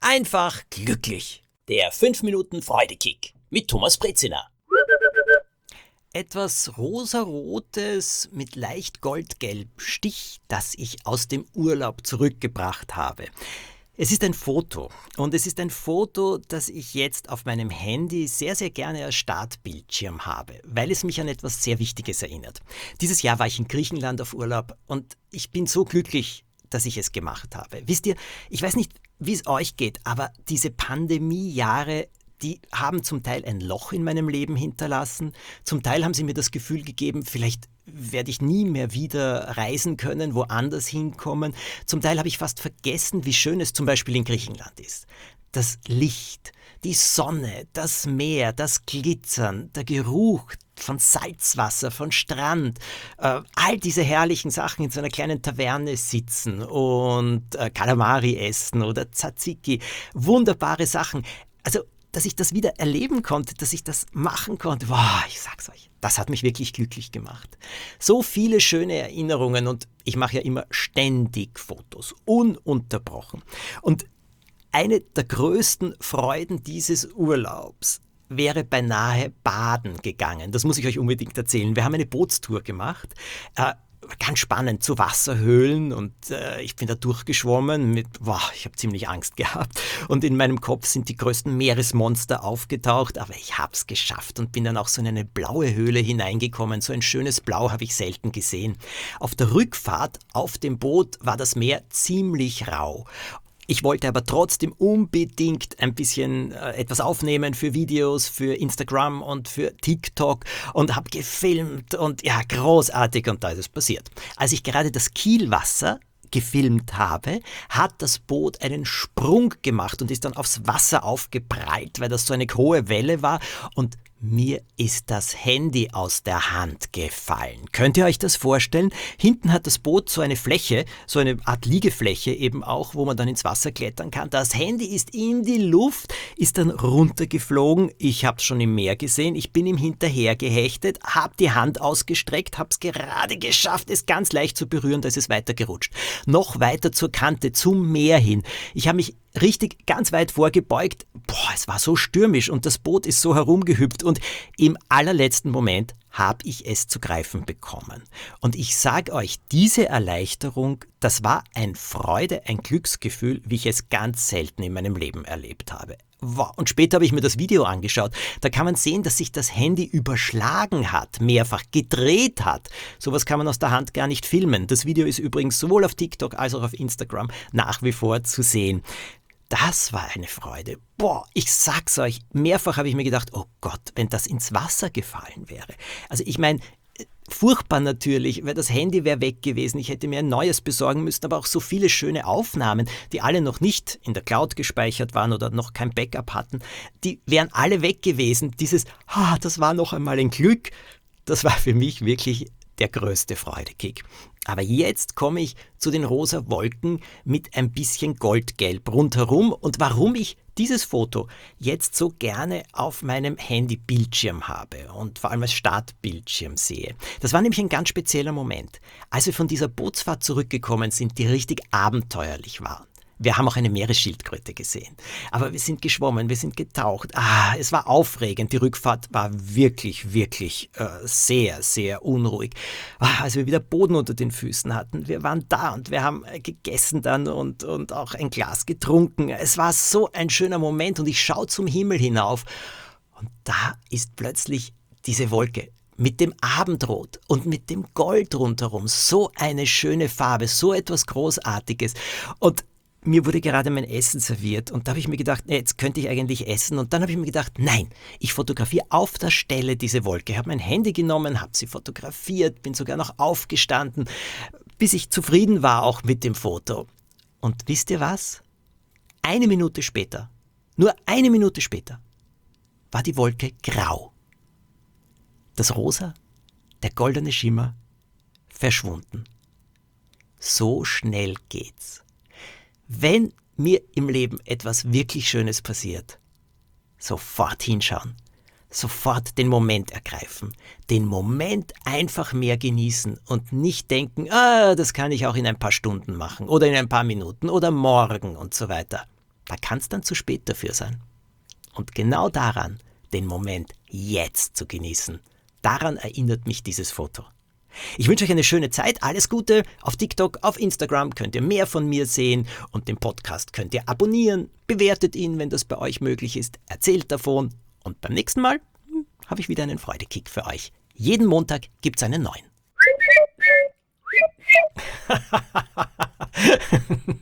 einfach glücklich. Der 5 Minuten Freudekick mit Thomas Brezina. Etwas rosarotes mit leicht goldgelb Stich, das ich aus dem Urlaub zurückgebracht habe. Es ist ein Foto und es ist ein Foto, das ich jetzt auf meinem Handy sehr, sehr gerne als Startbildschirm habe, weil es mich an etwas sehr Wichtiges erinnert. Dieses Jahr war ich in Griechenland auf Urlaub und ich bin so glücklich, dass ich es gemacht habe. Wisst ihr, ich weiß nicht, wie es euch geht, aber diese Pandemiejahre, die haben zum Teil ein Loch in meinem Leben hinterlassen. Zum Teil haben sie mir das Gefühl gegeben, vielleicht werde ich nie mehr wieder reisen können, woanders hinkommen. Zum Teil habe ich fast vergessen, wie schön es zum Beispiel in Griechenland ist. Das Licht, die Sonne, das Meer, das Glitzern, der Geruch von Salzwasser, von Strand, all diese herrlichen Sachen, in so einer kleinen Taverne sitzen und Kalamari essen oder Tzatziki, wunderbare Sachen. Also, dass ich das wieder erleben konnte, dass ich das machen konnte, wow, ich sag's euch, das hat mich wirklich glücklich gemacht. So viele schöne Erinnerungen und ich mache ja immer ständig Fotos, ununterbrochen. Und eine der größten Freuden dieses Urlaubs wäre beinahe baden gegangen. Das muss ich euch unbedingt erzählen. Wir haben eine Bootstour gemacht. Ganz spannend, zu Wasserhöhlen und ich bin da durchgeschwommen ich habe ziemlich Angst gehabt und in meinem Kopf sind die größten Meeresmonster aufgetaucht, aber ich habe es geschafft und bin dann auch so in eine blaue Höhle hineingekommen. So ein schönes Blau habe ich selten gesehen. Auf der Rückfahrt auf dem Boot war das Meer ziemlich rau. Ich wollte aber trotzdem unbedingt ein bisschen etwas aufnehmen für Videos, für Instagram und für TikTok und habe gefilmt und ja, großartig und da ist es passiert. Als ich gerade das Kielwasser gefilmt habe, hat das Boot einen Sprung gemacht und ist dann aufs Wasser aufgeprallt, weil das so eine hohe Welle war und mir ist das Handy aus der Hand gefallen. Könnt ihr euch das vorstellen? Hinten hat das Boot so eine Fläche, so eine Art Liegefläche eben auch, wo man dann ins Wasser klettern kann. Das Handy ist in die Luft, ist dann runtergeflogen. Ich habe es schon im Meer gesehen. Ich bin ihm hinterher gehechtet, habe die Hand ausgestreckt, habe es gerade geschafft, es ganz leicht zu berühren, da ist es weitergerutscht. Noch weiter zur Kante, zum Meer hin. Ich habe mich richtig ganz weit vorgebeugt. Es war so stürmisch und das Boot ist so herumgehüpft und im allerletzten Moment habe ich es zu greifen bekommen. Und ich sage euch, diese Erleichterung, das war eine Freude, ein Glücksgefühl, wie ich es ganz selten in meinem Leben erlebt habe. Und später habe ich mir das Video angeschaut. Da kann man sehen, dass sich das Handy überschlagen hat, mehrfach gedreht hat. Sowas kann man aus der Hand gar nicht filmen. Das Video ist übrigens sowohl auf TikTok als auch auf Instagram nach wie vor zu sehen. Das war eine Freude. Ich sag's euch, mehrfach habe ich mir gedacht, oh Gott, wenn das ins Wasser gefallen wäre. Also ich meine, furchtbar natürlich, weil das Handy wäre weg gewesen. Ich hätte mir ein neues besorgen müssen, aber auch so viele schöne Aufnahmen, die alle noch nicht in der Cloud gespeichert waren oder noch kein Backup hatten, die wären alle weg gewesen. Das war noch einmal ein Glück, das war für mich wirklich der größte Freudekick. Aber jetzt komme ich zu den rosa Wolken mit ein bisschen Goldgelb rundherum und warum ich dieses Foto jetzt so gerne auf meinem Handybildschirm habe und vor allem als Startbildschirm sehe. Das war nämlich ein ganz spezieller Moment, als wir von dieser Bootsfahrt zurückgekommen sind, die richtig abenteuerlich war. Wir haben auch eine Meeresschildkröte gesehen. Aber wir sind geschwommen, wir sind getaucht. Es war aufregend. Die Rückfahrt war wirklich, wirklich sehr, sehr unruhig. Als wir wieder Boden unter den Füßen hatten, wir waren da und wir haben gegessen dann und auch ein Glas getrunken. Es war so ein schöner Moment und ich schaue zum Himmel hinauf und da ist plötzlich diese Wolke mit dem Abendrot und mit dem Gold rundherum. So eine schöne Farbe, so etwas Großartiges. Und mir wurde gerade mein Essen serviert und da habe ich mir gedacht, jetzt könnte ich eigentlich essen. Und dann habe ich mir gedacht, nein, ich fotografiere auf der Stelle diese Wolke. Ich habe mein Handy genommen, habe sie fotografiert, bin sogar noch aufgestanden, bis ich zufrieden war auch mit dem Foto. Und wisst ihr was? Nur eine Minute später, war die Wolke grau. Das Rosa, der goldene Schimmer, verschwunden. So schnell geht's. Wenn mir im Leben etwas wirklich Schönes passiert, sofort hinschauen, sofort den Moment ergreifen, den Moment einfach mehr genießen und nicht denken, das kann ich auch in ein paar Stunden machen oder in ein paar Minuten oder morgen und so weiter. da kann es dann zu spät dafür sein. Und genau daran, den Moment jetzt zu genießen, daran erinnert mich dieses Foto. Ich wünsche euch eine schöne Zeit, alles Gute. Auf TikTok, auf Instagram könnt ihr mehr von mir sehen und den Podcast könnt ihr abonnieren. Bewertet ihn, wenn das bei euch möglich ist. Erzählt davon und beim nächsten Mal habe ich wieder einen Freudekick für euch. Jeden Montag gibt es einen neuen.